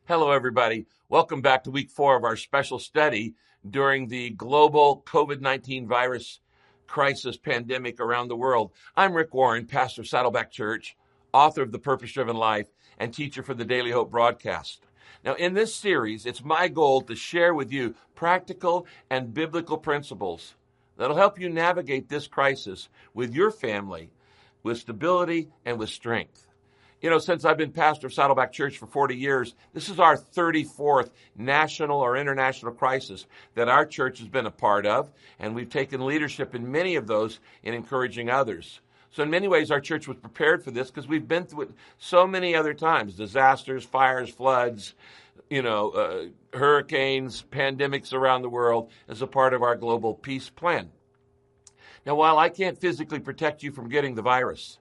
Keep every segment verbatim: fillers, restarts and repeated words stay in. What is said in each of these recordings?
Hello, everybody. Welcome back to week four of our special study during the global COVID nineteen virus crisis pandemic around the world. I'm Rick Warren, pastor of Saddleback Church, author of The Purpose Driven Life, and teacher for the Daily Hope broadcast. Now, in this series, it's my goal to share with you practical and biblical principles that'll help you navigate this crisis with your family, with stability and with strength. You know, since I've been pastor of Saddleback Church for forty years, this is our thirty-fourth national or international crisis that our church has been a part of, and we've taken leadership in many of those in encouraging others. So in many ways, our church was prepared for this because we've been through it so many other times: disasters, fires, floods, you know, uh, hurricanes, pandemics around the world as a part of our global peace plan. Now, while I can't physically protect you from getting the virus,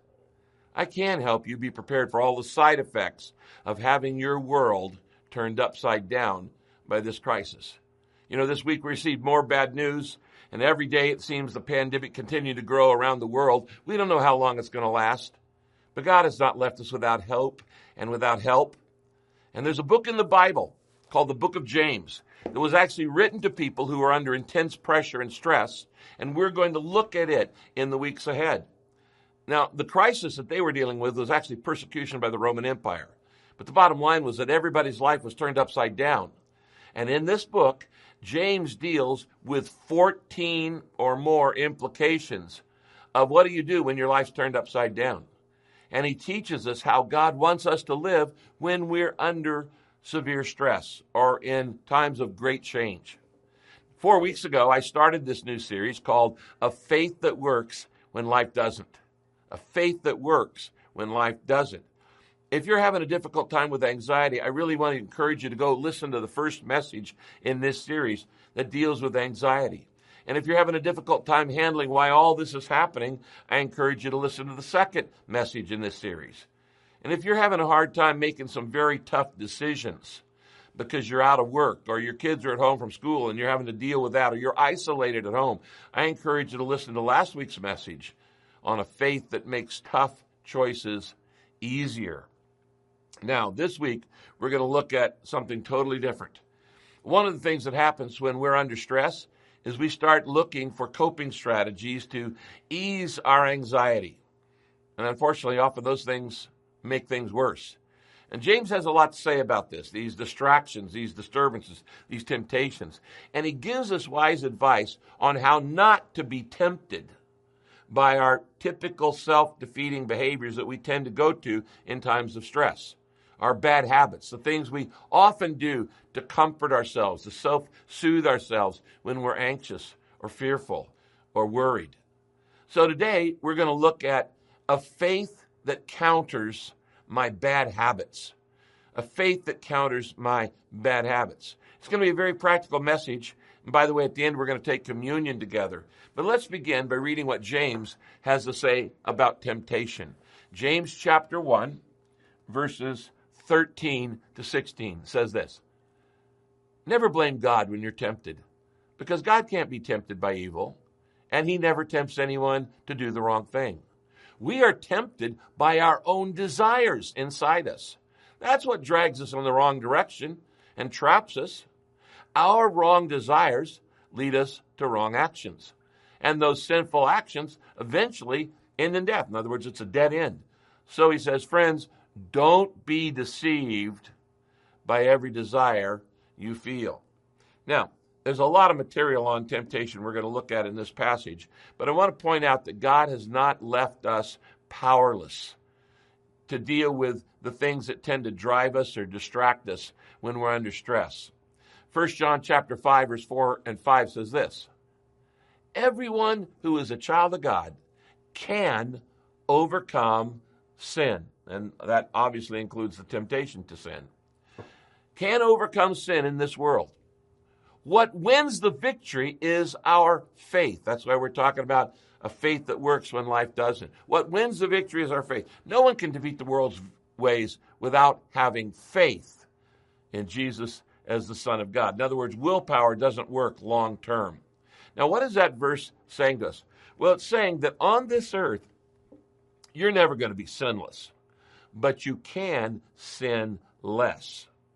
I can help you be prepared for all the side effects of having your world turned upside down by this crisis. You know, this week we received more bad news, and every day it seems the pandemic continues to grow around the world. We don't know how long it's going to last, but God has not left us without hope and without help. And there's a book in the Bible called the Book of James that was actually written to people who are under intense pressure and stress, and we're going to look at it in the weeks ahead. Now, the crisis that they were dealing with was actually persecution by the Roman Empire. But the bottom line was that everybody's life was turned upside down. And in this book, James deals with fourteen or more implications of what do you do when your life's turned upside down. And he teaches us how God wants us to live when we're under severe stress or in times of great change. Four weeks ago, I started this new series called A Faith That Works When Life Doesn't. A faith that works when life doesn't. If you're having a difficult time with anxiety, I really want to encourage you to go listen to the first message in this series that deals with anxiety. And if you're having a difficult time handling why all this is happening, I encourage you to listen to the second message in this series. And if you're having a hard time making some very tough decisions because you're out of work or your kids are at home from school and you're having to deal with that, or you're isolated at home, I encourage you to listen to last week's message on a faith that makes tough choices easier. Now, this week, we're going to look at something totally different. One of the things that happens when we're under stress is we start looking for coping strategies to ease our anxiety. And unfortunately, often those things make things worse. And James has a lot to say about this, these distractions, these disturbances, these temptations. And he gives us wise advice on how not to be tempted by our typical self-defeating behaviors that we tend to go to in times of stress. Our bad habits, the things we often do to comfort ourselves, to self-soothe ourselves when we're anxious or fearful or worried. So today, we're going to look at a faith that counters my bad habits. A faith that counters my bad habits. It's going to be a very practical message. And by the way, at the end, we're going to take communion together. But let's begin by reading what James has to say about temptation. James chapter one, verses thirteen to sixteen says this: Never blame God when you're tempted, because God can't be tempted by evil, and he never tempts anyone to do the wrong thing. We are tempted by our own desires inside us. That's what drags us in the wrong direction and traps us. Our wrong desires lead us to wrong actions. And those sinful actions eventually end in death. In other words, it's a dead end. So he says, friends, don't be deceived by every desire you feel. Now, there's a lot of material on temptation we're going to look at in this passage, but I want to point out that God has not left us powerless to deal with the things that tend to drive us or distract us when we're under stress. First John chapter five, verse four and five says this: Everyone who is a child of God can overcome sin. And that obviously includes the temptation to sin. Can overcome sin in this world. What wins the victory is our faith. That's why we're talking about a faith that works when life doesn't. What wins the victory is our faith. No one can defeat the world's ways without having faith in Jesus as the Son of God. In other words, willpower doesn't work long term. Now, what is that verse saying to us? Well, it's saying that on this earth, you're never going to be sinless, but you can sin less.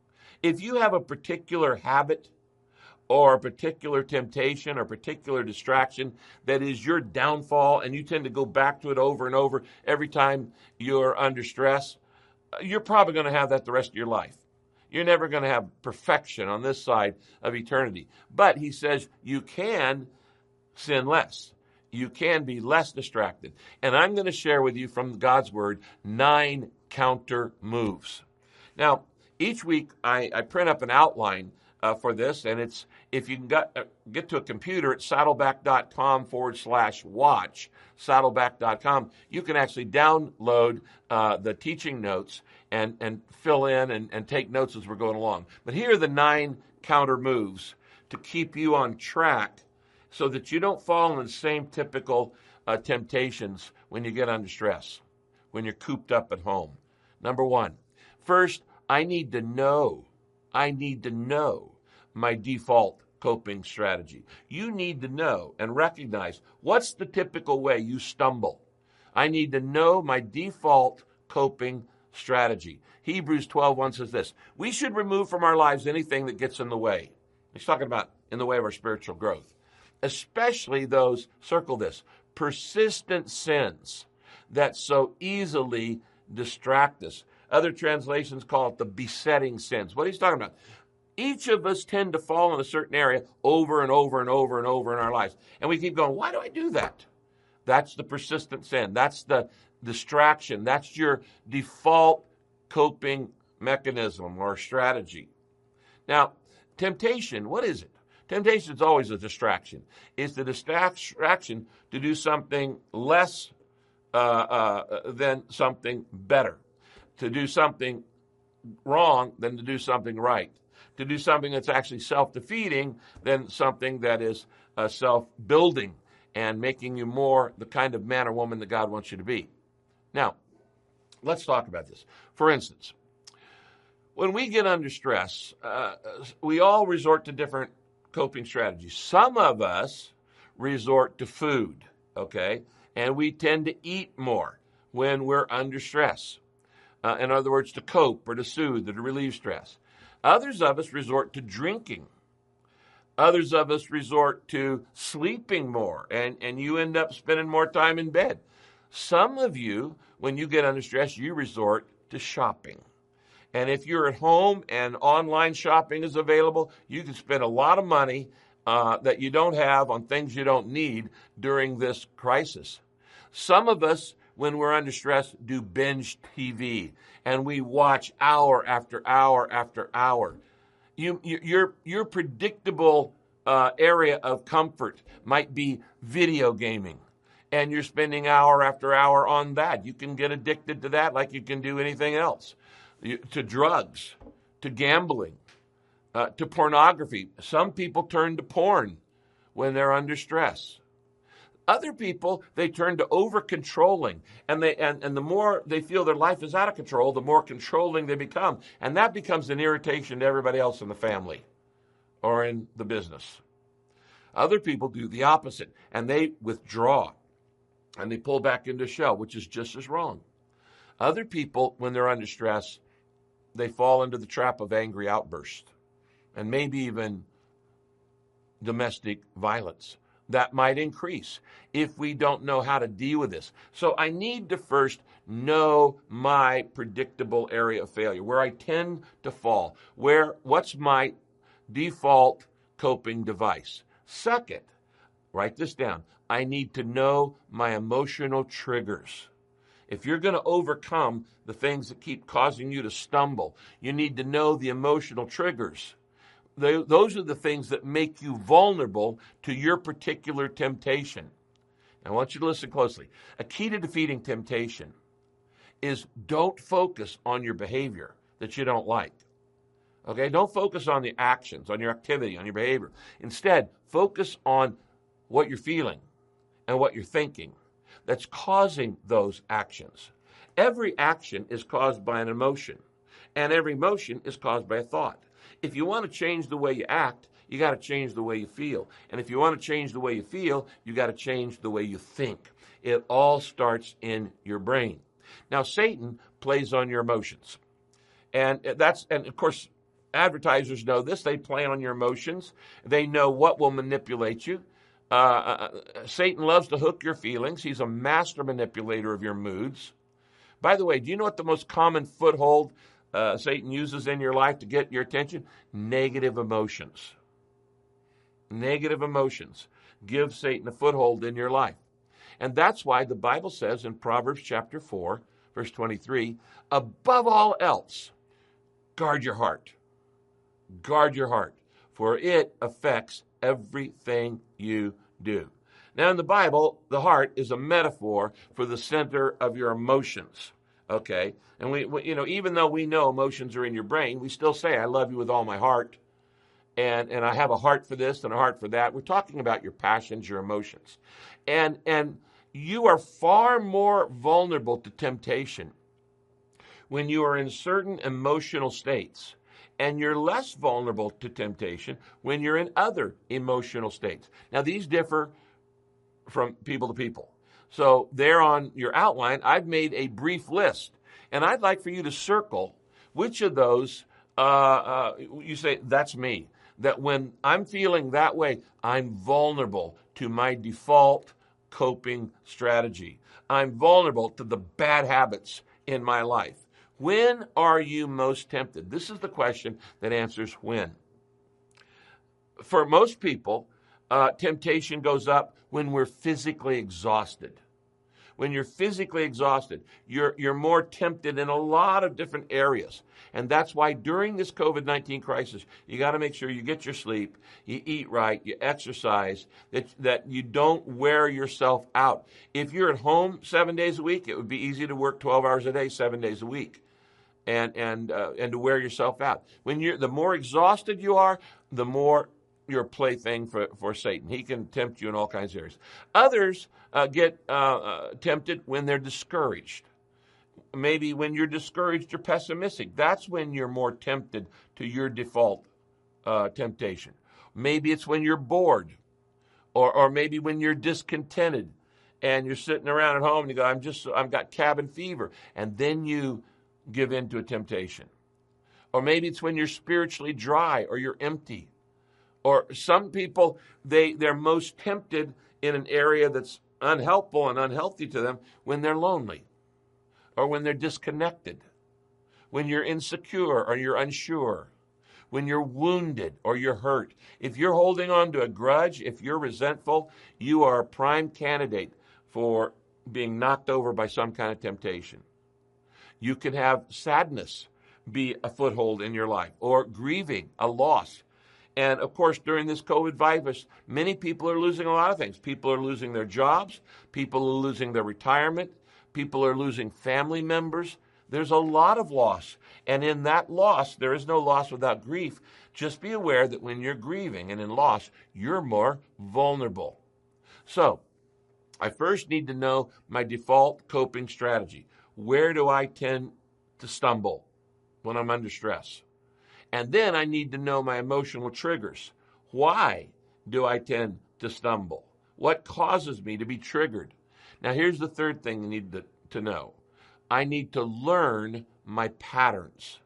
If you have a particular habit or a particular temptation or particular distraction that is your downfall and you tend to go back to it over and over every time you're under stress, you're probably going to have that the rest of your life. You're never going to have perfection on this side of eternity. But he says you can sin less. You can be less distracted. And I'm going to share with you from God's Word nine counter moves. Now, each week I, I print up an outline uh, for this, and it's if you can get, uh, get to a computer at saddleback.com forward slash watch, saddleback dot com, you can actually download uh, the teaching notes and, and fill in and, and take notes as we're going along. But here are the nine counter moves to keep you on track so that you don't fall in the same typical uh, temptations when you get under stress, when you're cooped up at home. Number one, first, I need to know, I need to know my default coping strategy. You need to know and recognize what's the typical way you stumble. I need to know my default coping strategy. Hebrews twelve one says this, we should remove from our lives anything that gets in the way. He's talking about in the way of our spiritual growth, especially those, circle this, persistent sins that so easily distract us. Other translations call it the besetting sins. What he's talking about, each of us tend to fall in a certain area over and over and over and over in our lives. And we keep going, why do I do that? That's the persistent sin. That's the distraction. That's your default coping mechanism or strategy. Now, temptation, what is it? Temptation is always a distraction. It's the distraction to do something less uh, uh, than something better, to do something wrong than to do something right, to do something that's actually self-defeating than something that is uh, self-building and making you more the kind of man or woman that God wants you to be. Now, let's talk about this. For instance, when we get under stress, uh, we all resort to different coping strategies. Some of us resort to food, okay? And we tend to eat more when we're under stress. Uh, in other words, to cope or to soothe or to relieve stress. Others of us resort to drinking. Others of us resort to sleeping more, and, and you end up spending more time in bed. Some of you, when you get under stress, you resort to shopping. And if you're at home and online shopping is available, you can spend a lot of money uh, that you don't have on things you don't need during this crisis. Some of us, when we're under stress, do binge T V, and we watch hour after hour after hour. You, you, your, your predictable uh, area of comfort might be video gaming, and you're spending hour after hour on that. You can get addicted to that like you can do anything else. You, to drugs, to gambling, uh, to pornography. Some people turn to porn when they're under stress. Other people, they turn to over-controlling, and they and, and the more they feel their life is out of control, the more controlling they become. And that becomes an irritation to everybody else in the family or in the business. Other people do the opposite, and they withdraw, and they pull back into a shell, which is just as wrong. Other people, when they're under stress, they fall into the trap of angry outbursts and maybe even domestic violence. That might increase if we don't know how to deal with this. So I need to first know my predictable area of failure, where I tend to fall, where what's my default coping device. Second, write this down. I need to know my emotional triggers. If you're going to overcome the things that keep causing you to stumble, you need to know the emotional triggers. They, those are the things that make you vulnerable to your particular temptation. I want you to listen closely. A key to defeating temptation is don't focus on your behavior that you don't like. Okay? Don't focus on the actions, on your activity, on your behavior. Instead, focus on what you're feeling and what you're thinking that's causing those actions. Every action is caused by an emotion, and every emotion is caused by a thought. If you want to change the way you act, you got to change the way you feel. And if you want to change the way you feel, you got to change the way you think. It all starts in your brain. Now, Satan plays on your emotions. And that's, and of course, advertisers know this. They play on your emotions. They know what will manipulate you. Uh, uh, Satan loves to hook your feelings. He's a master manipulator of your moods. By the way, do you know what the most common foothold uh, Satan uses in your life to get your attention? Negative emotions. Negative emotions give Satan a foothold in your life. And that's why the Bible says in Proverbs chapter four, verse twenty-three, above all else, guard your heart. Guard your heart, for it affects everything you do. Now, in the Bible, the heart is a metaphor for the center of your emotions, okay? And, we, we, you know, even though we know emotions are in your brain, we still say, I love you with all my heart, and, and I have a heart for this and a heart for that. We're talking about your passions, your emotions. And, and you are far more vulnerable to temptation when you are in certain emotional states. And you're less vulnerable to temptation when you're in other emotional states. Now, these differ from people to people. So there on your outline, I've made a brief list. And I'd like for you to circle which of those uh, uh, you say, that's me. That when I'm feeling that way, I'm vulnerable to my default coping strategy. I'm vulnerable to the bad habits in my life. When are you most tempted? This is the question that answers when. For most people, uh, temptation goes up when we're physically exhausted. When you're physically exhausted, you're, you're more tempted in a lot of different areas. And that's why during this COVID nineteen crisis, you got to make sure you get your sleep, you eat right, you exercise, that, that you don't wear yourself out. If you're at home seven days a week, it would be easy to work twelve hours a day, seven days a week. And and uh, and to wear yourself out. When you're the more exhausted you are, the more you're a plaything for, for Satan. He can tempt you in all kinds of areas. Others uh, get uh, uh, tempted when they're discouraged. Maybe when you're discouraged or pessimistic, that's when you're more tempted to your default uh, temptation. Maybe it's when you're bored, or or maybe when you're discontented, and you're sitting around at home and you go, I'm just I've got cabin fever, and then you give in to a temptation. Or maybe it's when you're spiritually dry or you're empty. Or some people, they, they're most tempted in an area that's unhelpful and unhealthy to them when they're lonely or when they're disconnected, when you're insecure or you're unsure, when you're wounded or you're hurt. If you're holding on to a grudge, if you're resentful, you are a prime candidate for being knocked over by some kind of temptation. You can have sadness be a foothold in your life, or grieving, a loss. And of course, during this COVID virus, many people are losing a lot of things. People are losing their jobs. People are losing their retirement. People are losing family members. There's a lot of loss. And in that loss, there is no loss without grief. Just be aware that when you're grieving and in loss, you're more vulnerable. So, I first need to know my default coping strategy. Where do I tend to stumble when I'm under stress? And then I need to know my emotional triggers. Why do I tend to stumble? What causes me to be triggered? Now, here's the third thing you need to, to know. I need to learn my patterns.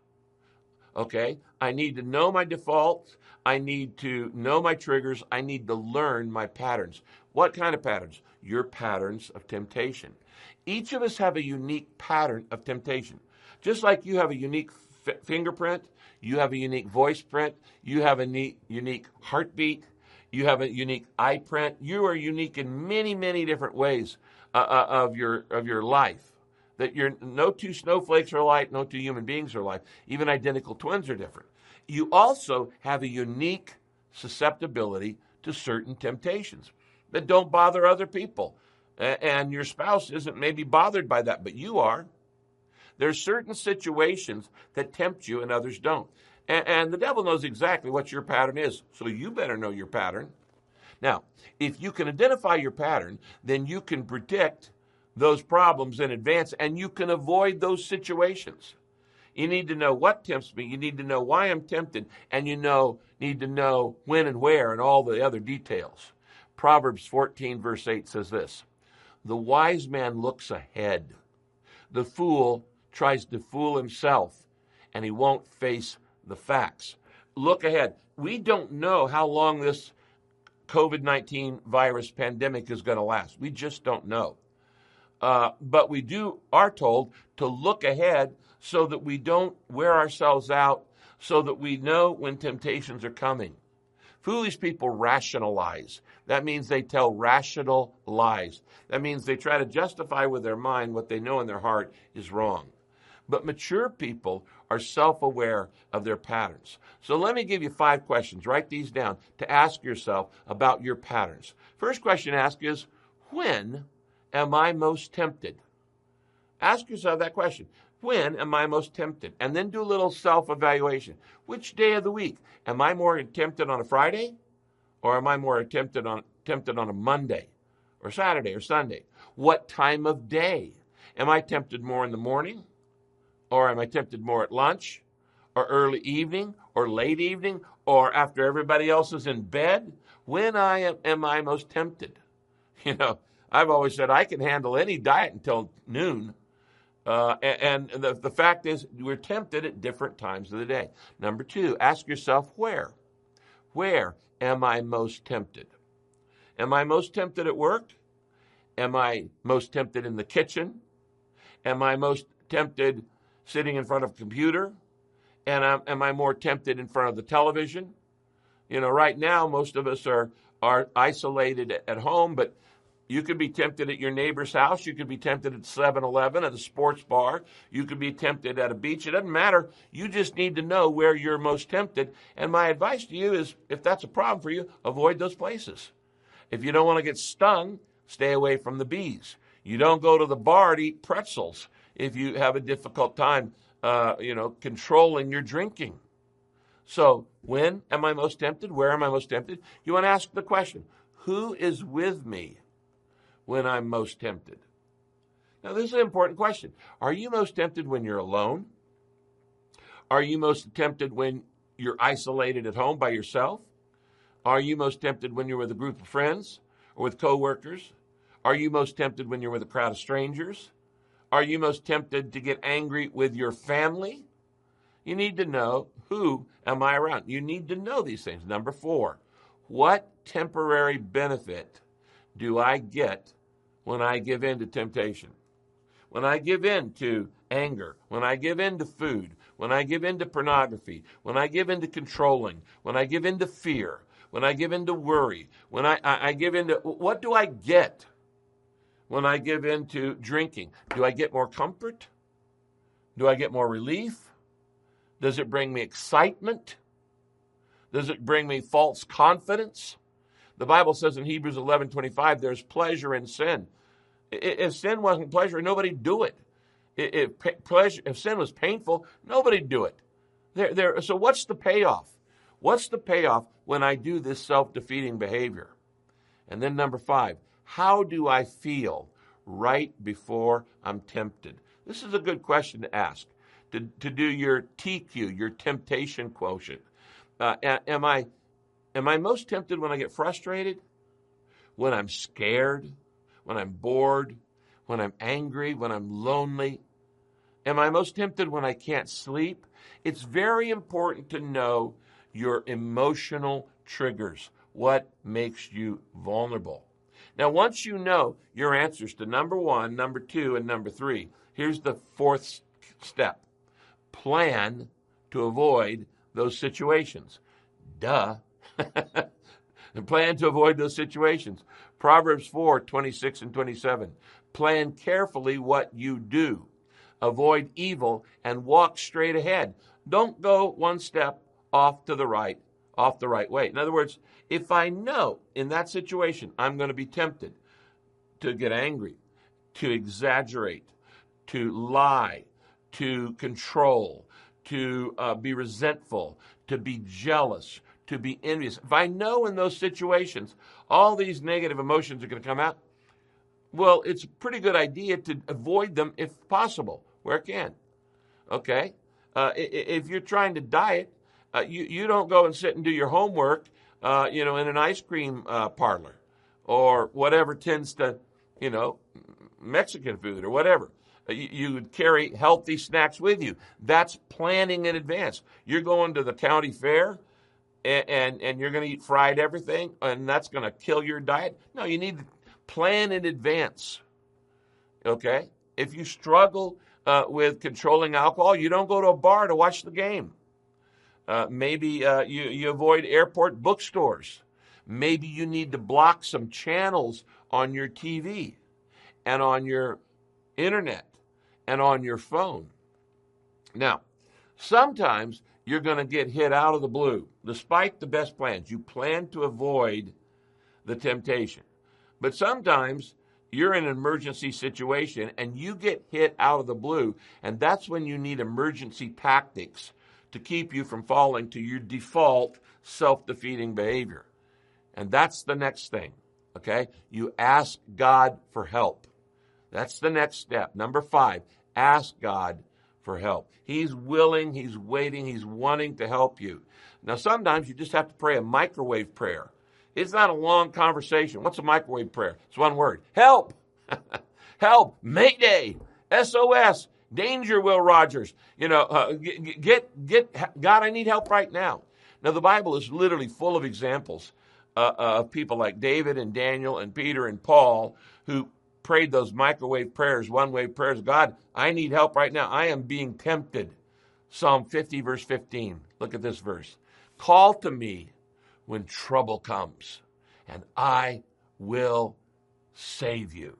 Okay? I need to know my defaults. I need to know my triggers. I need to learn my patterns. What kind of patterns? Your patterns of temptation. Each of us have a unique pattern of temptation. Just like you have a unique f- fingerprint, you have a unique voice print, you have a neat, unique heartbeat, you have a unique eye print. You are unique in many, many different ways uh, uh, of your of your life. That you're no two snowflakes are alike, no two human beings are alike. Even identical twins are different. You also have a unique susceptibility to certain temptations that don't bother other people. And your spouse isn't maybe bothered by that, but you are. There's certain situations that tempt you and others don't. And, and the devil knows exactly what your pattern is, so you better know your pattern. Now, if you can identify your pattern, then you can predict those problems in advance, and you can avoid those situations. You need to know what tempts me. You need to know why I'm tempted, and you know need to know when and where and all the other details. Proverbs fourteen, verse eight says this, the wise man looks ahead. The fool tries to fool himself, and he won't face the facts. Look ahead. We don't know how long this COVID nineteen virus pandemic is going to last. We just don't know. Uh, but we do are told to look ahead so that we don't wear ourselves out, so that we know when temptations are coming. Foolish people rationalize. That means they tell rational lies. That means they try to justify with their mind what they know in their heart is wrong. But mature people are self-aware of their patterns. So let me give you five questions. Write these down to ask yourself about your patterns. First question to ask is, when am I most tempted? Ask yourself that question. When am I most tempted? And then do a little self-evaluation. Which day of the week? Am I more tempted on a Friday? Or am I more tempted on, tempted on a Monday? Or Saturday or Sunday? What time of day? Am I tempted more in the morning? Or am I tempted more at lunch? Or early evening? Or late evening? Or after everybody else is in bed? When I am, am I most tempted? You know, I've always said I can handle any diet until noon. Uh, and and the, the fact is, we're tempted at different times of the day. Number two, ask yourself where. Where am I most tempted? Am I most tempted at work? Am I most tempted in the kitchen? Am I most tempted sitting in front of a computer? And am, am I more tempted in front of the television? You know, right now, most of us are, are isolated at home, but you could be tempted at your neighbor's house. You could be tempted at seven eleven, at a sports bar. You could be tempted at a beach. It doesn't matter. You just need to know where you're most tempted. And my advice to you is, if that's a problem for you, avoid those places. If you don't want to get stung, stay away from the bees. You don't go to the bar to eat pretzels if you have a difficult time, uh, you know, controlling your drinking. So when am I most tempted? Where am I most tempted? You want to ask the question, who is with me when I'm most tempted? Now, this is an important question. Are you most tempted when you're alone? Are you most tempted when you're isolated at home by yourself? Are you most tempted when you're with a group of friends or with coworkers? Are you most tempted when you're with a crowd of strangers? Are you most tempted to get angry with your family? You need to know, who am I around? You need to know these things. Number four, what temporary benefit do I get when I give in to temptation? When I give in to anger, when I give in to food, when I give in to pornography, when I give in to controlling, when I give in to fear, when I give in to worry, when I, I, I give in to, what do I get when I give in to drinking? Do I get more comfort? Do I get more relief? Does it bring me excitement? Does it bring me false confidence? The Bible says in Hebrews eleven twenty-five, there's pleasure in sin. If sin wasn't pleasure, nobody'd do it. If, pleasure, if sin was painful, nobody'd do it. There, there, so what's the payoff? What's the payoff when I do this self-defeating behavior? And then number five, how do I feel right before I'm tempted? This is a good question to ask, to, to do your T Q, your temptation quotient. Uh, am I am I most tempted when I get frustrated? When I'm scared? When I'm bored? When I'm angry? When I'm lonely? Am I most tempted when I can't sleep? It's very important to know your emotional triggers, what makes you vulnerable. Now, once you know your answers to number one, number two, and number three, here's the fourth step. Plan to avoid those situations. Duh. And plan to avoid those situations. Proverbs four, twenty-six and twenty-seven. Plan carefully what you do. Avoid evil and walk straight ahead. Don't go one step off to the right, off the right way. In other words, if I know in that situation I'm going to be tempted to get angry, to exaggerate, to lie, to control, to uh, be resentful, to be jealous, to be envious. If I know in those situations all these negative emotions are going to come out, well, it's a pretty good idea to avoid them if possible, where it can. Okay? Uh, if you're trying to diet, uh, you, you don't go and sit and do your homework, uh, you know, in an ice cream uh, parlor or whatever tends to, you know, Mexican food or whatever. You, you would carry healthy snacks with you. That's planning in advance. You're going to the county fair, and, and, and you're going to eat fried everything, and that's going to kill your diet. No, you need to plan in advance, okay? If you struggle uh, with controlling alcohol, you don't go to a bar to watch the game. Uh, maybe uh, you, you avoid airport bookstores. Maybe you need to block some channels on your T V and on your internet and on your phone. Now, sometimes you're going to get hit out of the blue. Despite the best plans, you plan to avoid the temptation. But sometimes you're in an emergency situation and you get hit out of the blue, and that's when you need emergency tactics to keep you from falling to your default self-defeating behavior. And that's the next thing, okay? You ask God for help. That's the next step. Number five, ask God for help. He's willing, he's waiting, he's wanting to help you. Now, sometimes you just have to pray a microwave prayer. It's not a long conversation. What's a microwave prayer? It's one word. Help! Help! Mayday! S O S! Danger, Will Rogers. You know, uh, get, get, get, God, I need help right now. Now, the Bible is literally full of examples uh, of people like David and Daniel and Peter and Paul who prayed those microwave prayers, one-way prayers. God, I need help right now. I am being tempted. Psalm fifty, verse fifteen. Look at this verse. Call to me when trouble comes, and I will save you.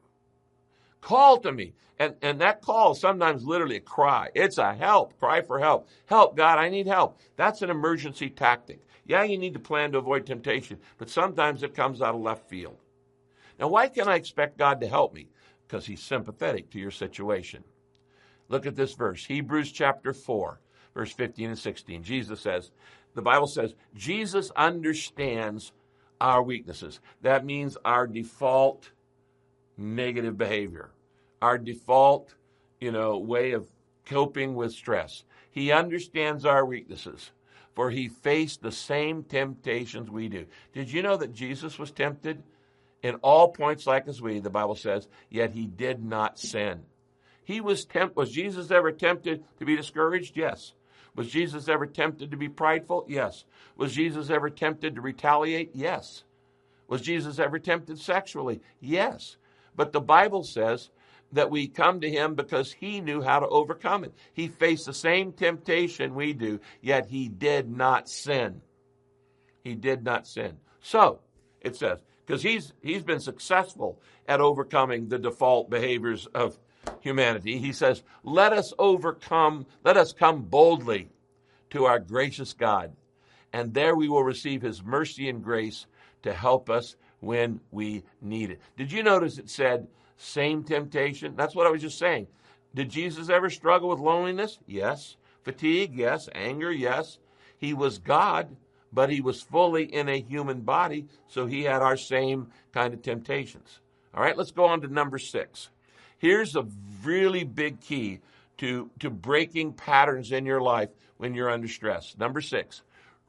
Call to me. And, and that call is sometimes literally a cry. It's a help, cry for help. Help, God, I need help. That's an emergency tactic. Yeah, you need to plan to avoid temptation, but sometimes it comes out of left field. Now, why can I expect God to help me? Because he's sympathetic to your situation. Look at this verse, Hebrews chapter four, verse fifteen and sixteen. Jesus says, the Bible says, Jesus understands our weaknesses. That means our default negative behavior, our default, you know, way of coping with stress. He understands our weaknesses, for he faced the same temptations we do. Did you know that Jesus was tempted in all points like as we, the Bible says, yet he did not sin? He was tempt. Was Jesus ever tempted to be discouraged? Yes. Was Jesus ever tempted to be prideful? Yes. Was Jesus ever tempted to retaliate? Yes. Was Jesus ever tempted sexually? Yes. But the Bible says that we come to him because he knew how to overcome it. He faced the same temptation we do, yet he did not sin. He did not sin. So, it says, because he's he's been successful at overcoming the default behaviors of humanity. He says, let us overcome, let us come boldly to our gracious God, and there we will receive his mercy and grace to help us when we need it. Did you notice it said same temptation? That's what I was just saying. Did Jesus ever struggle with loneliness? Yes. Fatigue? Yes. Anger? Yes. He was God, but he was fully in a human body, so he had our same kind of temptations. All right, let's go on to number six. Here's a really big key to, to breaking patterns in your life when you're under stress. Number six,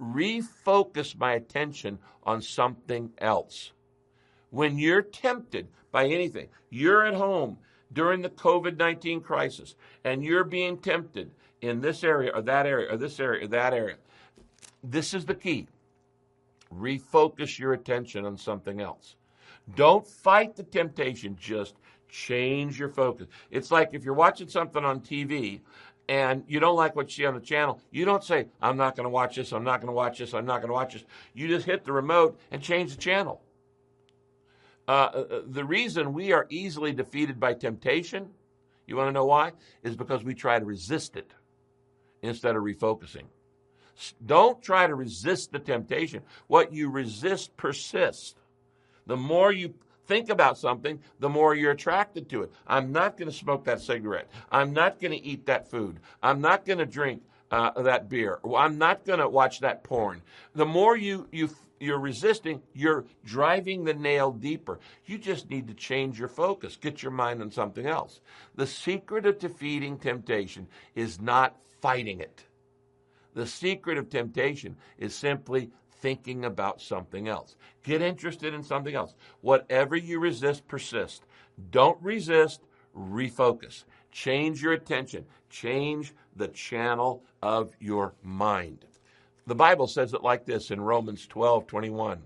refocus my attention on something else. When you're tempted by anything, you're at home during the covid nineteen crisis, and you're being tempted in this area or that area or this area or that area, this is the key. Refocus your attention on something else. Don't fight the temptation, just change your focus. It's like if you're watching something on T V and you don't like what you see on the channel, you don't say, I'm not going to watch this, I'm not going to watch this, I'm not going to watch this. You just hit the remote and change the channel. Uh, the reason we are easily defeated by temptation, you want to know why? Is because we try to resist it instead of refocusing. Don't try to resist the temptation. What you resist persists. The more you think about something, the more you're attracted to it. I'm not going to smoke that cigarette. I'm not going to eat that food. I'm not going to drink uh, that beer. I'm not going to watch that porn. The more you, you, you're resisting, you're driving the nail deeper. You just need to change your focus. Get your mind on something else. The secret of defeating temptation is not fighting it. The secret of temptation is simply thinking about something else. Get interested in something else. Whatever you resist, persist. Don't resist, refocus. Change your attention. Change the channel of your mind. The Bible says it like this in Romans twelve twenty-one.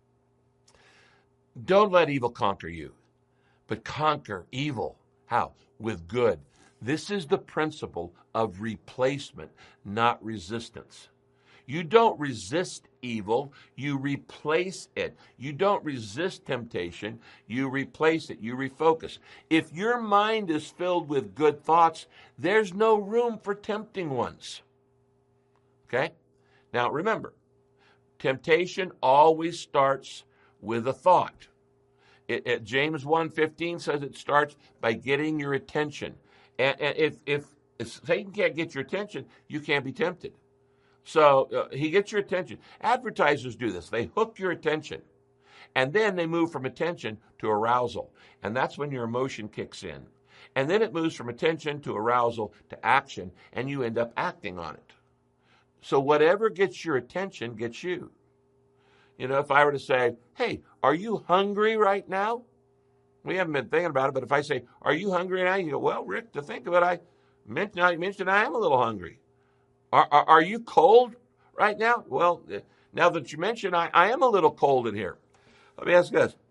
Don't let evil conquer you, but conquer evil. How? With good. This is the principle of replacement, not resistance. You don't resist evil, you replace it. You don't resist temptation, you replace it, you refocus. If your mind is filled with good thoughts, there's no room for tempting ones. Okay? Now remember, temptation always starts with a thought. It, it, James one fifteen says it starts by getting your attention. And, and if, if, if Satan can't get your attention, you can't be tempted. So uh, he gets your attention. Advertisers do this. They hook your attention. And then they move from attention to arousal. And that's when your emotion kicks in. And then it moves from attention to arousal to action, and you end up acting on it. So whatever gets your attention gets you. You know, if I were to say, hey, are you hungry right now? We haven't been thinking about it, but if I say, are you hungry now? You go, well, Rick, to think of it, I mentioned I, mentioned I am a little hungry. Are, are, are you cold right now? Well, now that you mention, I, I am a little cold in here. Let me ask you this.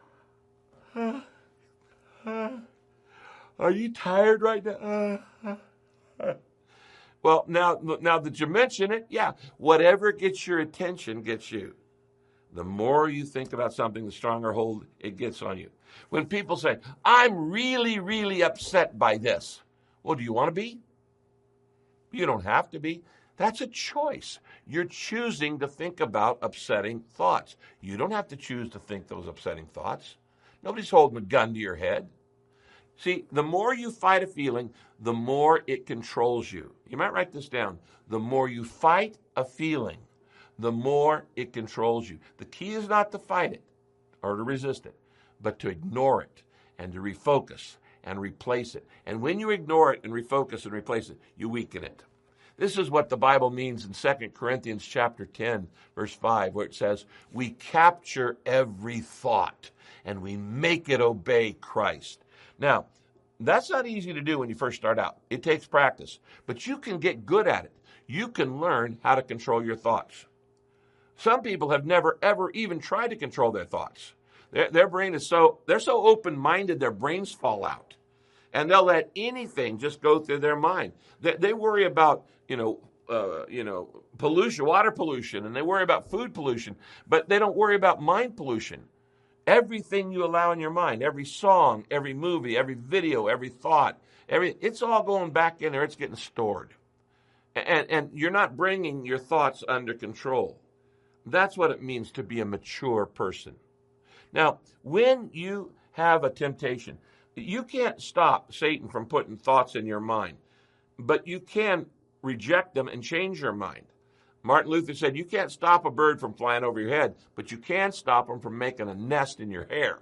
Uh, uh, are you tired right now? Uh, uh. Well, now, now that you mention it, yeah, whatever gets your attention gets you. The more you think about something, the stronger hold it gets on you. When people say, I'm really, really upset by this. Well, do you want to be? You don't have to be. That's a choice. You're choosing to think about upsetting thoughts. You don't have to choose to think those upsetting thoughts. Nobody's holding a gun to your head. See, the more you fight a feeling, the more it controls you. You might write this down. The more you fight a feeling, the more it controls you. The key is not to fight it or to resist it, but to ignore it and to refocus and replace it. And when you ignore it and refocus and replace it, you weaken it. This is what the Bible means in Second Corinthians chapter ten, verse five, where it says, we capture every thought and we make it obey Christ. Now, that's not easy to do when you first start out. It takes practice, but you can get good at it. You can learn how to control your thoughts. Some people have never, ever even tried to control their thoughts. Their, their brain is so, they're so open-minded, their brains fall out. And they'll let anything just go through their mind. They, they worry about, you know, uh, you know, pollution, water pollution, and they worry about food pollution, but they don't worry about mind pollution. Everything you allow in your mind, every song, every movie, every video, every thought, every, it's all going back in there. It's getting stored. And, and you're not bringing your thoughts under control. That's what it means to be a mature person. Now, when you have a temptation, you can't stop Satan from putting thoughts in your mind, but you can reject them and change your mind. Martin Luther said, you can't stop a bird from flying over your head, but you can stop them from making a nest in your hair.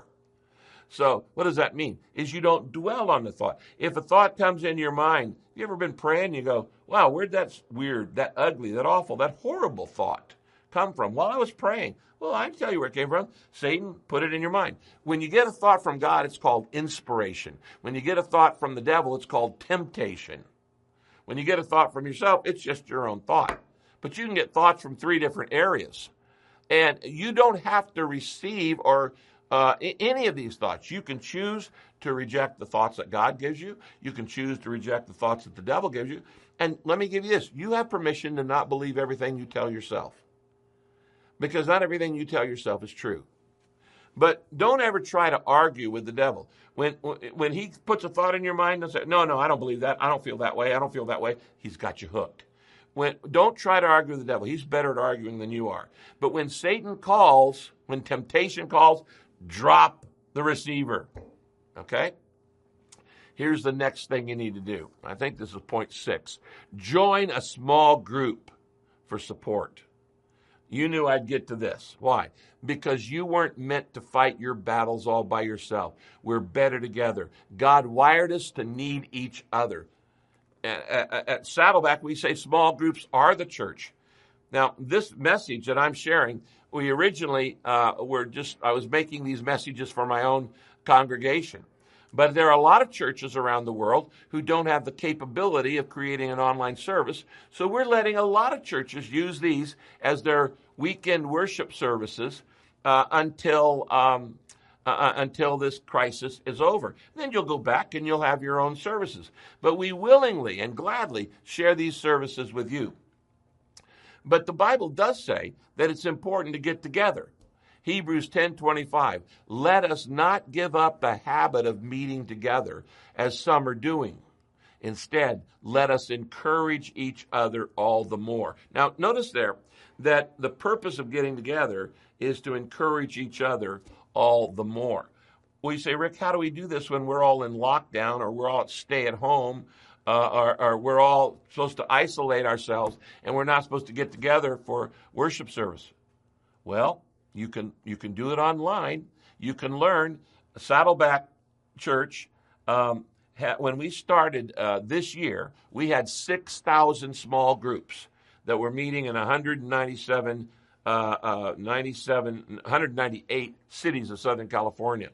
So what does that mean? Is you don't dwell on the thought. If a thought comes in your mind, you ever been praying, you go, wow, where'd that weird, that ugly, that awful, that horrible thought come from? Well, I was praying. Well, I can tell you where it came from. Satan put it in your mind. When you get a thought from God, it's called inspiration. When you get a thought from the devil, it's called temptation. When you get a thought from yourself, it's just your own thought. But you can get thoughts from three different areas. And you don't have to receive or uh, any of these thoughts. You can choose to reject the thoughts that God gives you. You can choose to reject the thoughts that the devil gives you. And let me give you this. You have permission to not believe everything you tell yourself. Because not everything you tell yourself is true. But don't ever try to argue with the devil. When when he puts a thought in your mind and says, no, no, I don't believe that. I don't feel that way. I don't feel that way. He's got you hooked. When, don't try to argue with the devil. He's better at arguing than you are. But when Satan calls, when temptation calls, drop the receiver. Okay? Here's the next thing you need to do. I think this is point six. Join a small group for support. You knew I'd get to this. Why? Because you weren't meant to fight your battles all by yourself. We're better together. God wired us to need each other. At Saddleback, we say small groups are the church. Now, this message that I'm sharing, we originally uh, were just, I was making these messages for my own congregation. But there are a lot of churches around the world who don't have the capability of creating an online service. So we're letting a lot of churches use these as their weekend worship services uh, until um, uh, until this crisis is over. Then you'll go back and you'll have your own services. But we willingly and gladly share these services with you. But the Bible does say that it's important to get together. Hebrews ten twenty-five, let us not give up the habit of meeting together as some are doing. Instead, let us encourage each other all the more. Now, notice there that the purpose of getting together is to encourage each other all the more. Well, you say, Rick, how do we do this when we're all in lockdown or we're all stay at home uh, or, or we're all supposed to isolate ourselves and we're not supposed to get together for worship service? Well, You can you can do it online. You can learn. Saddleback Church, um, ha, when we started uh, this year, we had six thousand small groups that were meeting in one hundred ninety-seven, uh, uh, ninety-seven, one hundred ninety-eight cities of Southern California,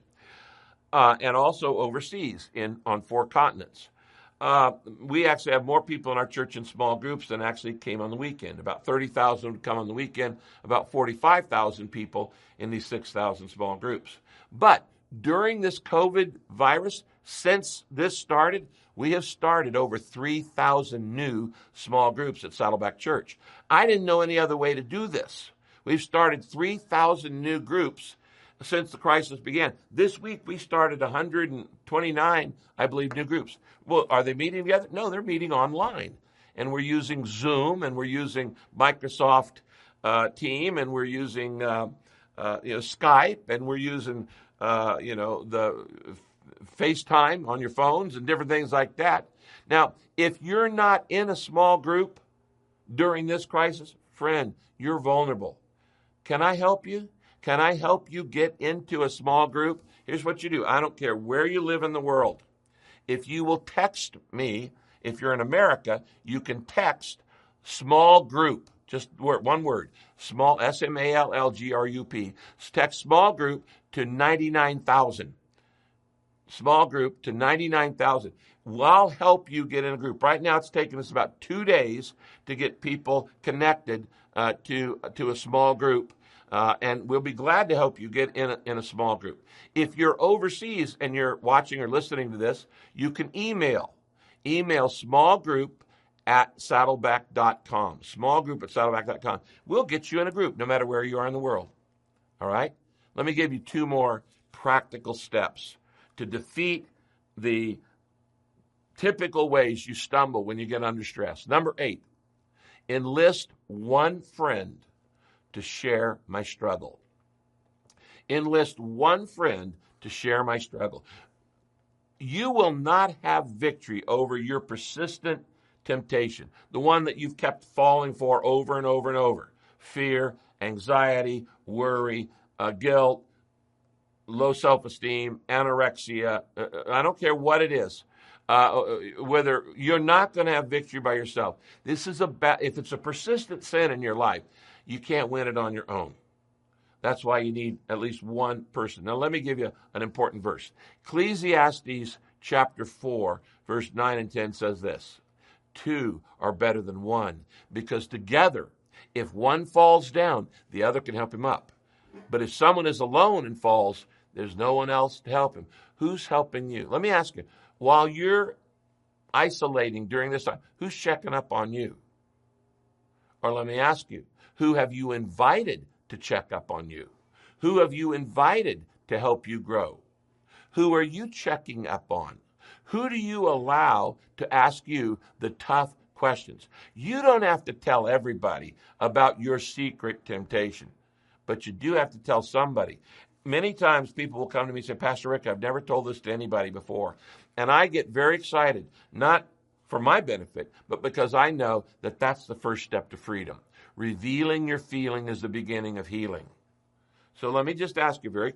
uh, and also overseas in on four continents. Uh, we actually have more people in our church in small groups than actually came on the weekend. About thirty thousand would come on the weekend, about forty-five thousand people in these six thousand small groups. But during this COVID virus, since this started, we have started over three thousand new small groups at Saddleback Church. I didn't know any other way to do this. We've started three thousand new groups since the crisis began. This week, we started one hundred twenty-nine, I believe, new groups. Well, are they meeting together? No, they're meeting online. And we're using Zoom, and we're using Microsoft uh, Team, and we're using uh, uh, you know, Skype, and we're using uh, you know the FaceTime on your phones and different things like that. Now, if you're not in a small group during this crisis, friend, you're vulnerable. Can I help you? Can I help you get into a small group? Here's what you do. I don't care where you live in the world. If you will text me, if you're in America, you can text small group, just one word, small, S M A L L G R U P. Text small group to ninety-nine thousand. Small group to ninety-nine thousand. I'll help you get in a group. Right now, it's taken us about two days to get people connected uh, to, to a small group. Uh, and we'll be glad to help you get in a, in a small group. If you're overseas and you're watching or listening to this, you can email. Email smallgroup at saddleback dot com. Smallgroup at saddleback dot com. We'll get you in a group no matter where you are in the world. All right? Let me give you two more practical steps to defeat the typical ways you stumble when you get under stress. Number eight, enlist one friend to share my struggle. Enlist one friend to share my struggle. You will not have victory over your persistent temptation, the one that you've kept falling for over and over and over. Fear, anxiety, worry, uh, guilt, low self-esteem, anorexia. Uh, I don't care what it is. Uh, whether you're not going to have victory by yourself. This is about, if it's a persistent sin in your life, you can't win it on your own. That's why you need at least one person. Now, let me give you an important verse. Ecclesiastes chapter four, verse nine and ten says this, two are better than one, because together, if one falls down, the other can help him up. But if someone is alone and falls, there's no one else to help him. Who's helping you? Let me ask you, while you're isolating during this time, who's checking up on you? Or let me ask you, who have you invited to check up on you? Who have you invited to help you grow? Who are you checking up on? Who do you allow to ask you the tough questions? You don't have to tell everybody about your secret temptation, but you do have to tell somebody. Many times people will come to me and say, Pastor Rick, I've never told this to anybody before. And I get very excited, not for my benefit, but because I know that that's the first step to freedom. Revealing your feeling is the beginning of healing. So let me just ask you very,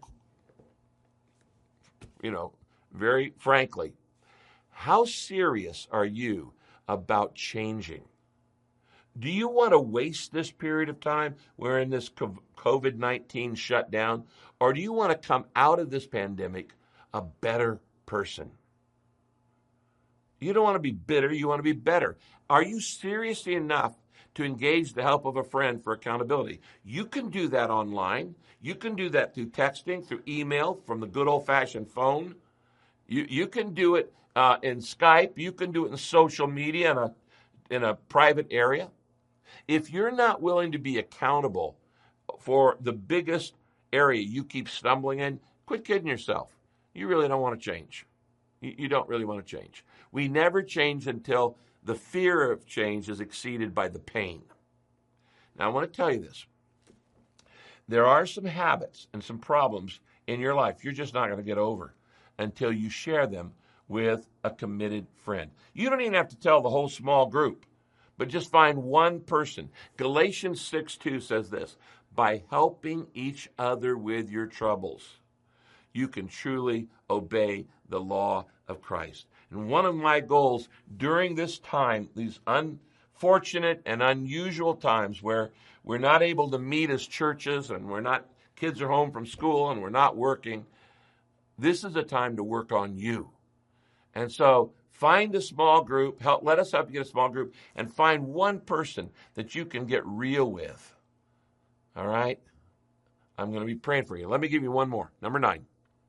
you know, very frankly, how serious are you about changing? Do you want to waste this period of time? We're in this COVID nineteen shutdown. Or do you want to come out of this pandemic a better person. You don't want to be bitter. You want to be better. Are you seriously enough to engage the help of a friend for accountability? You can do that online. You can do that through texting, through email, from the good old-fashioned phone. You you can do it uh, in Skype. You can do it in social media in a in a private area. If you're not willing to be accountable for the biggest area you keep stumbling in, quit kidding yourself. You really don't want to change. You, you don't really want to change. We never change until the fear of change is exceeded by the pain. Now, I want to tell you this. There are some habits and some problems in your life you're just not going to get over until you share them with a committed friend. You don't even have to tell the whole small group, but just find one person. Galatians six two says this, by helping each other with your troubles, you can truly obey the law of Christ. And one of my goals during this time, these unfortunate and unusual times where we're not able to meet as churches and we're not, kids are home from school and we're not working, this is a time to work on you. And so find a small group, help, let us help you get a small group, and find one person that you can get real with. All right? I'm going to be praying for you. Let me give you one more. Number nine.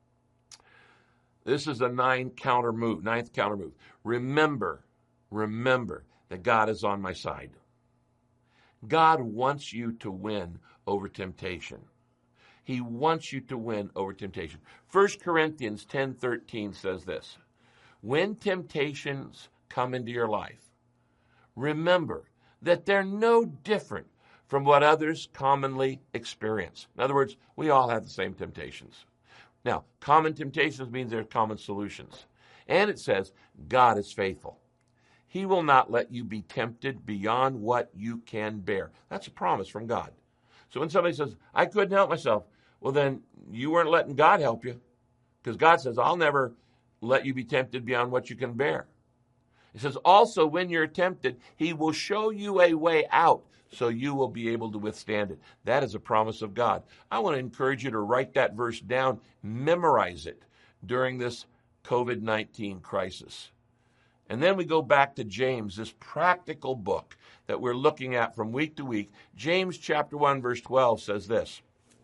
This is a nine counter move, ninth counter move. Remember, remember that God is on my side. God wants you to win over temptation. He wants you to win over temptation. First Corinthians ten thirteen says this, when temptations come into your life, remember that they're no different from what others commonly experience. In other words, we all have the same temptations. Now, common temptations means there are common solutions. And it says, God is faithful. He will not let you be tempted beyond what you can bear. That's a promise from God. So when somebody says, I couldn't help myself, well, then you weren't letting God help you. Because God says, I'll never let you be tempted beyond what you can bear. It says, also, when you're tempted, he will show you a way out so you will be able to withstand it. That is a promise of God. I want to encourage you to write that verse down, memorize it during this covid nineteen crisis. And then we go back to James, this practical book that we're looking at from week to week. James chapter one, verse twelve says this,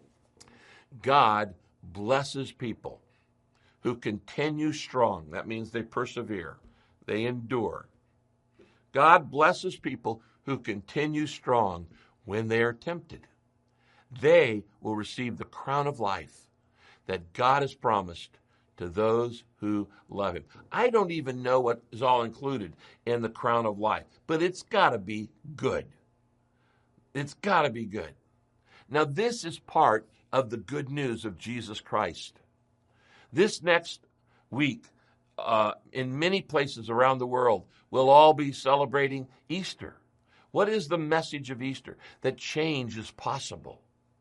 God blesses people who continue strong. That means they persevere. They endure. God blesses people who continue strong when they are tempted. They will receive the crown of life that God has promised to those who love him. I don't even know what is all included in the crown of life, but it's got to be good. It's got to be good. Now, this is part of the good news of Jesus Christ. This next week, uh, in many places around the world, we'll all be celebrating Easter. What is the message of Easter? That change is possible.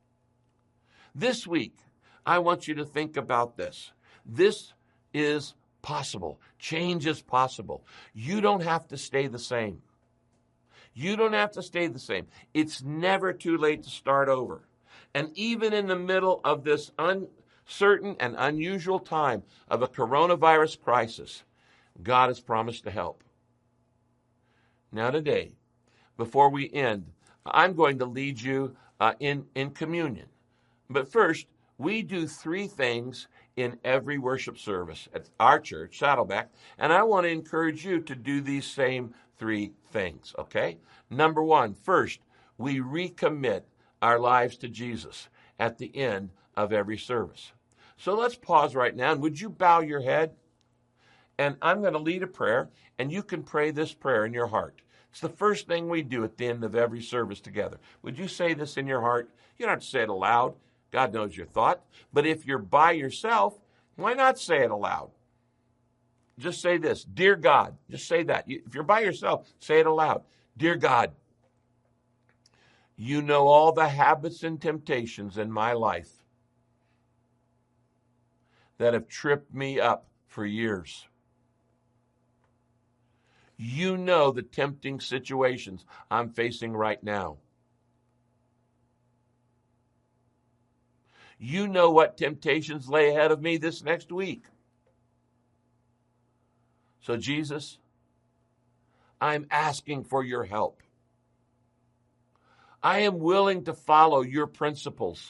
This week, I want you to think about this. This is possible. Change is possible. You don't have to stay the same. You don't have to stay the same. It's never too late to start over. And even in the middle of this uncertain and unusual time of a coronavirus crisis, God has promised to help. Now today, before we end, I'm going to lead you uh, in, in communion. But first, we do three things in every worship service at our church, Saddleback, and I want to encourage you to do these same three things, okay? Number one, first, we recommit our lives to Jesus at the end of every service. So let's pause right now, and would you bow your head? And I'm going to lead a prayer, and you can pray this prayer in your heart. It's the first thing we do at the end of every service together. Would you say this in your heart? You don't have to say it aloud. God knows your thought. But if you're by yourself, why not say it aloud? Just say this, Dear God. Just say that. If you're by yourself, say it aloud. Dear God, you know all the habits and temptations in my life that have tripped me up for years. You know the tempting situations I'm facing right now. You know what temptations lay ahead of me this next week. So Jesus, I'm asking for your help. I am willing to follow your principles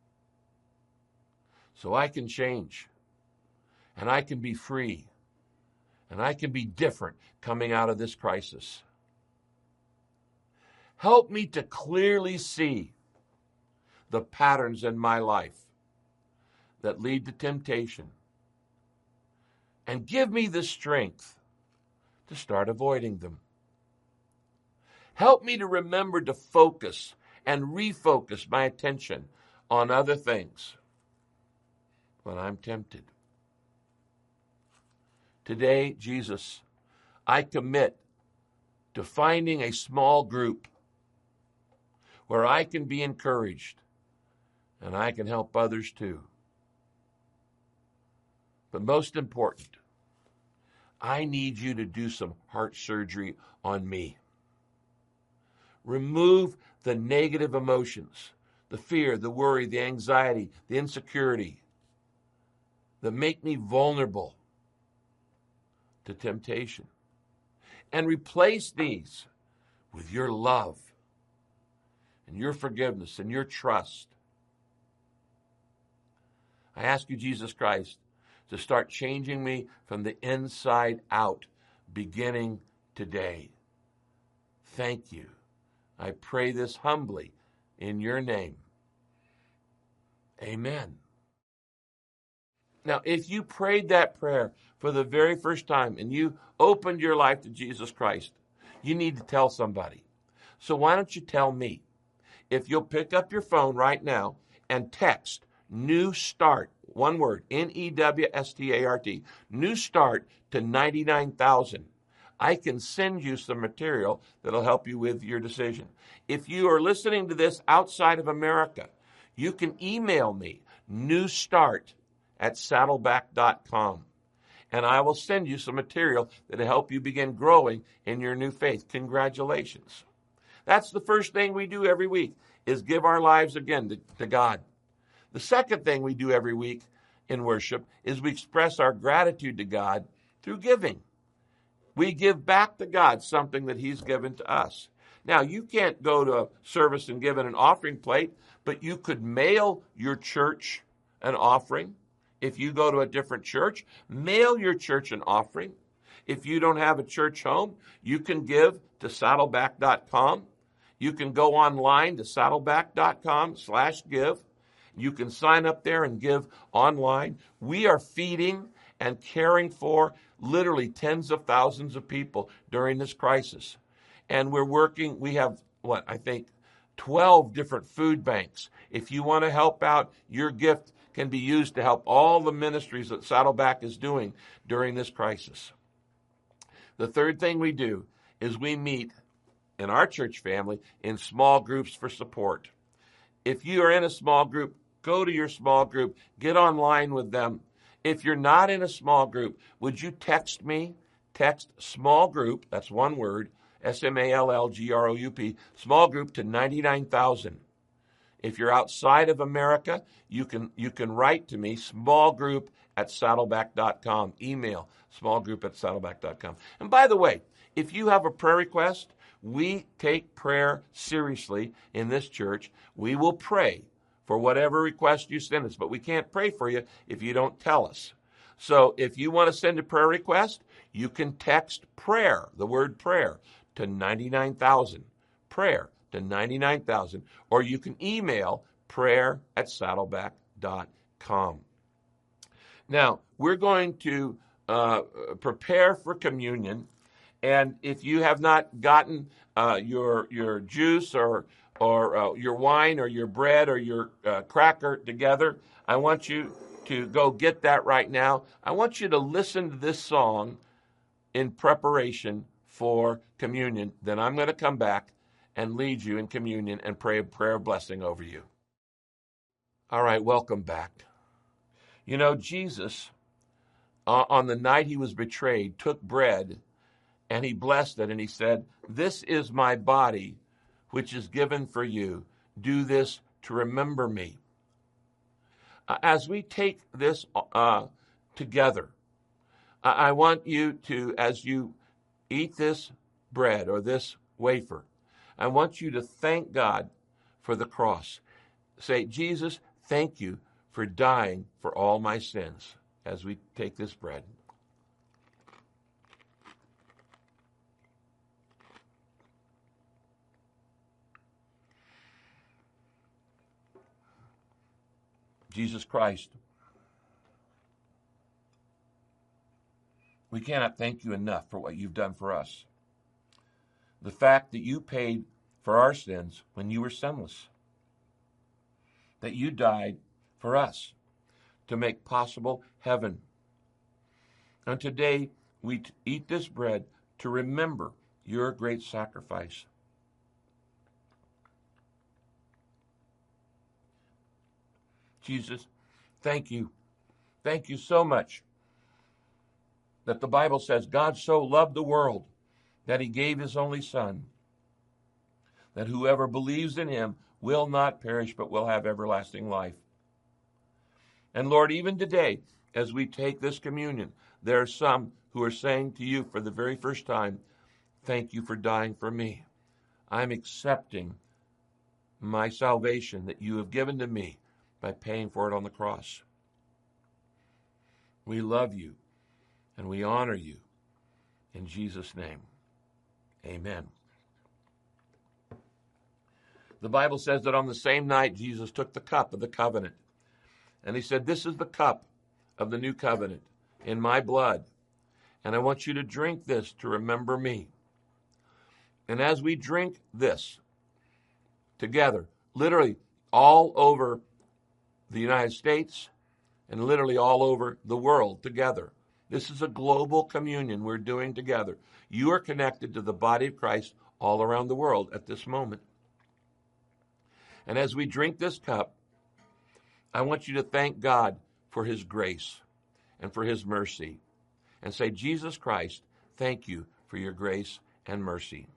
so I can change and I can be free and I can be different coming out of this crisis. Help me to clearly see the patterns in my life that lead to temptation, and give me the strength to start avoiding them. Help me to remember to focus and refocus my attention on other things when I'm tempted. Today, Jesus, I commit to finding a small group where I can be encouraged and I can help others too. But most important, I need you to do some heart surgery on me. Remove the negative emotions, the fear, the worry, the anxiety, the insecurity that make me vulnerable to temptation. And replace these with your love and your forgiveness and your trust. I ask you, Jesus Christ, to start changing me from the inside out, beginning today. Thank you. I pray this humbly in your name. Amen. Now, if you prayed that prayer for the very first time and you opened your life to Jesus Christ, you need to tell somebody. So why don't you tell me? If you'll pick up your phone right now and text New Start, one word, N E W S T A R T, New Start to ninety-nine thousand. I can send you some material that'll help you with your decision. If you are listening to this outside of America, you can email me, newstart at saddleback dot com, and I will send you some material that'll help you begin growing in your new faith. Congratulations. That's the first thing we do every week, is give our lives again to, to God. The second thing we do every week in worship is we express our gratitude to God through giving. We give back to God something that he's given to us. Now, you can't go to a service and give it an offering plate, but you could mail your church an offering. If you go to a different church, mail your church an offering. If you don't have a church home, you can give to saddleback dot com. You can go online to saddleback dot com slash give. You can sign up there and give online. We are feeding and caring for literally tens of thousands of people during this crisis. And we're working, we have, what, I think twelve different food banks. If you want to help out, your gift can be used to help all the ministries that Saddleback is doing during this crisis. The third thing we do is we meet in our church family in small groups for support. If you are in a small group, go to your small group, get online with them. If you're not in a small group, would you text me? Text small group, that's one word, S M A L L G R O U P, small group to ninety-nine thousand. If you're outside of America, you can you can write to me, small group at saddleback dot com. Email, small group at saddleback dot com. And by the way, if you have a prayer request, we take prayer seriously in this church. We will pray for whatever request you send us, but we can't pray for you if you don't tell us. So if you want to send a prayer request, you can text prayer, the word prayer, to ninety-nine thousand, prayer to ninety-nine thousand, or you can email prayer at saddleback dot com. Now, we're going to uh, prepare for communion, and if you have not gotten uh, your your juice or or uh, your wine or your bread or your uh, cracker together, I want you to go get that right now. I want you to listen to this song in preparation for communion. Then I'm going to come back and lead you in communion and pray a prayer of blessing over you. All right, welcome back. You know, Jesus, uh, on the night he was betrayed, took bread and he blessed it and he said, "This is my body, which is given for you. Do this to remember me." Uh, as we take this uh, together, I, I want you to, as you eat this bread or this wafer, I want you to thank God for the cross. Say, Jesus, thank you for dying for all my sins, as we take this bread. Jesus Christ, we cannot thank you enough for what you've done for us. The fact that you paid for our sins when you were sinless, that you died for us to make possible heaven. And today we eat this bread to remember your great sacrifice. Jesus, thank you. Thank you so much that the Bible says God so loved the world that he gave his only Son, that whoever believes in him will not perish but will have everlasting life. And Lord, even today, as we take this communion, there are some who are saying to you for the very first time, thank you for dying for me. I'm accepting my salvation that you have given to me by paying for it on the cross. We love you and we honor you. In Jesus' name, amen. The Bible says that on the same night, Jesus took the cup of the covenant. And he said, this is the cup of the new covenant in my blood. And I want you to drink this to remember me. And as we drink this together, literally all over the United States and literally all over the world together, this is a global communion we're doing together. You are connected to the body of Christ all around the world at this moment. And as we drink this cup, I want you to thank God for his grace and for his mercy. And say, Jesus Christ, thank you for your grace and mercy.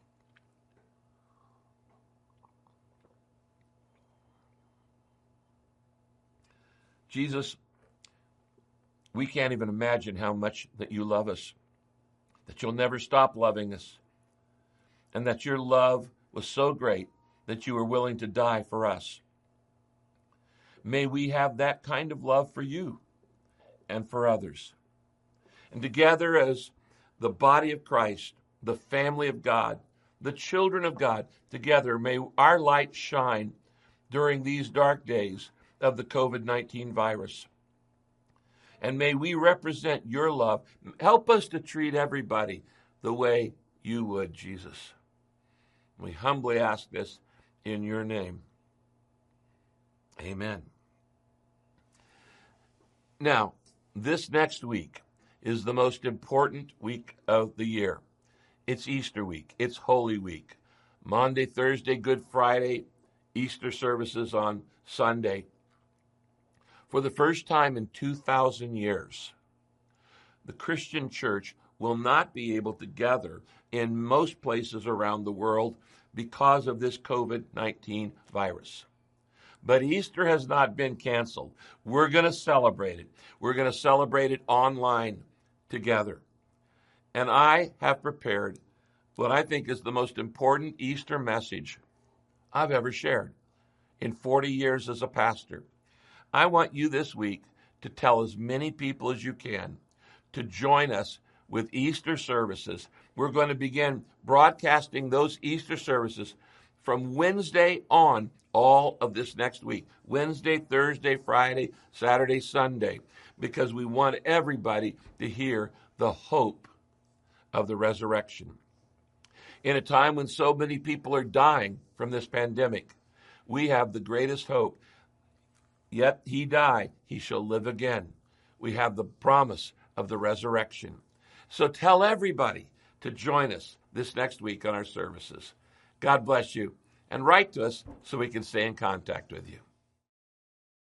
Jesus, we can't even imagine how much that you love us, that you'll never stop loving us, and that your love was so great that you were willing to die for us. May we have that kind of love for you and for others. And together as the body of Christ, the family of God, the children of God, together may our light shine during these dark days of the covid nineteen virus. And may we represent your love. Help us to treat everybody the way you would, Jesus. We humbly ask this in your name. Amen. Now, this next week is the most important week of the year. It's Easter week. It's Holy Week. Monday, Thursday, Good Friday, Easter services on Sunday. For the first time in two thousand years, the Christian church will not be able to gather in most places around the world because of this covid nineteen virus. But Easter has not been canceled. We're going to celebrate it. We're going to celebrate it online together. And I have prepared what I think is the most important Easter message I've ever shared in forty years as a pastor. I want you this week to tell as many people as you can to join us with Easter services. We're going to begin broadcasting those Easter services from Wednesday on all of this next week. Wednesday, Thursday, Friday, Saturday, Sunday, because we want everybody to hear the hope of the resurrection. In a time when so many people are dying from this pandemic, we have the greatest hope. Yet he died, he shall live again. We have the promise of the resurrection. So tell everybody to join us this next week on our services. God bless you. And write to us so we can stay in contact with you.